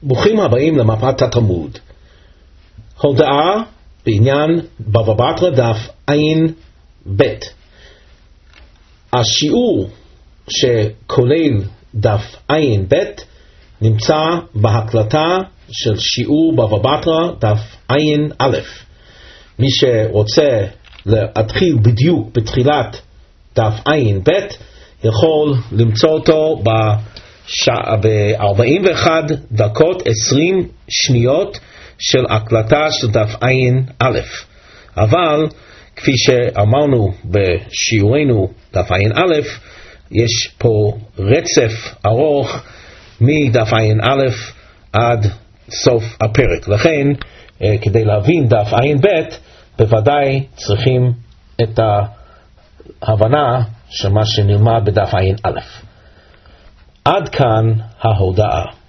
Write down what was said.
ברוכים הבאים למפת התלמוד. הודעה בעניין בבא בתרא דף עין ב'. השיעור שכולל דף עין ב' נמצא בהקלטה של שיעור בבא בתרא דף עין א'. מי שרוצה להתחיל בדיוק בתחילת דף עין ב' יכול למצוא אותו ב-41 דקות 20 שניות של הקלטה של דף עין א'. אבל כפי שאמרנו בשיעורנו דף עין א', יש פה רצף ארוך מדף עין א' עד סוף הפרק. לכן כדי להבין דף עין ב' בוודאי צריכים את ההבנה של מה שנלמד בדף עין א'. עד כאן ההודעה.